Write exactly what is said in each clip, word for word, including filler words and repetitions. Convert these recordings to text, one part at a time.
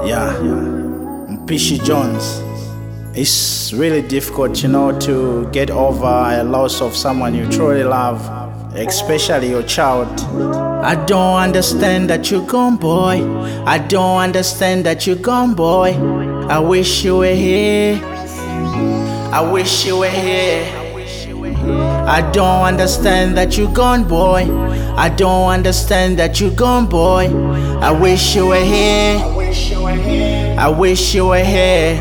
Yeah, Mpishi Jones. It's really difficult, you know, to get over a loss of someone you truly love, especially your child. I don't understand that you're gone, boy. I don't understand that you're gone, boy. I wish you were here. I wish you were here. I don't understand that you're gone, boy. I don't understand that you're gone, boy. I wish you were here. I wish you were here.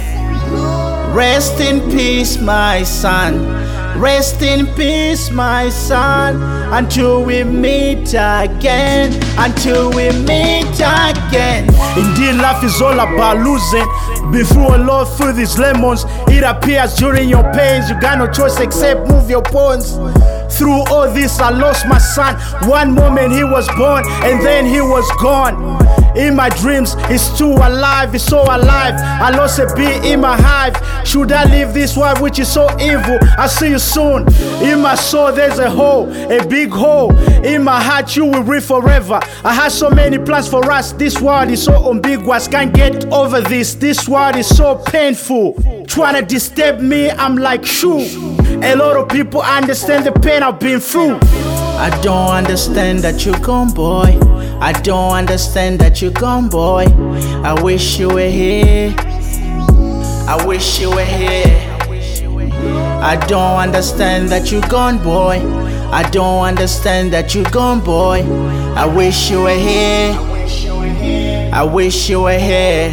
Rest in peace, my son. Rest in peace, my son. Until we meet again. Until we meet again. Indeed, life is all about losing. Been through a lot through these lemons. It appears during your pains you got no choice except move your pawns. Through all this I lost my son. One moment he was born and then he was gone. In my dreams, he's still alive, he's so alive. I lost a bee in my hive. Should I leave this world which is so evil? I'll see you soon. In my soul there's a hole, a big hole. In my heart you will live forever. I had so many plans for us. This world is so ambiguous, can't get over this. This world is so painful. Trying to disturb me, I'm like shoo. A lot of people understand the pain I've been through. I don't understand that you're gone, boy. I don't understand that you're gone, boy. I wish you were here. I wish you were here. I don't understand that you're gone, boy. I don't understand that you're gone, boy. I wish you were here. I wish you were here.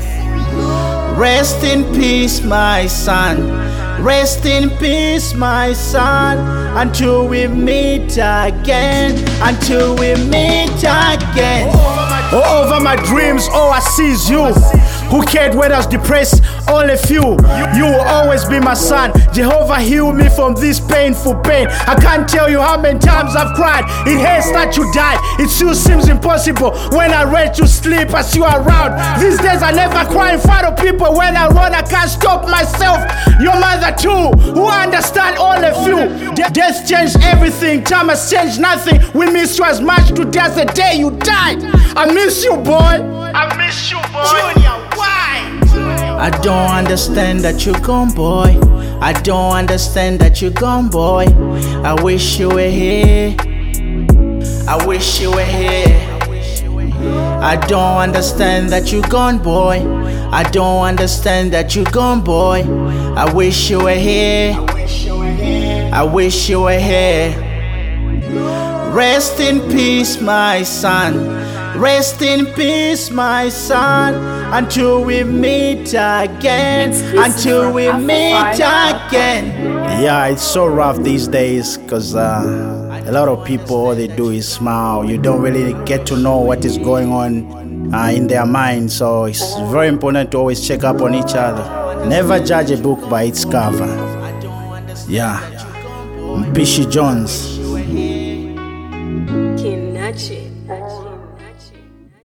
Rest in peace, my son. Rest in peace, my son. Until we meet again. Until we meet again. All over my dreams, all I see is you. Who cared when I was depressed? Only few. You will always be my son. Jehovah heal me from this painful pain. I can't tell you how many times I've cried. It hurts that you died. It still seems impossible. When I read to sleep, I see you around. These days I never cry in front of people. When I run, I can't stop myself. Your mother too, who understand all of you. De- death changed everything. Time has changed nothing. We miss you as much today as the day you died. I miss you, boy. I miss you, boy. Junior, why? I don't understand that you're gone, boy. I don't understand that you're gone, boy. I wish you were here. I wish you were here. I don't understand that you're gone, boy. I don't understand that you're gone, boy. I wish you were here. I wish you were here. Rest in peace, my son. Rest in peace, my son. Until we meet again. Until we meet again. Yeah, it's so rough these days because uh, a lot of people, all they do is smile. You don't really get to know what is going on uh, in their mind. So it's very important to always check up on each other. Never judge a book by its cover. Yeah, Mpishi Jones.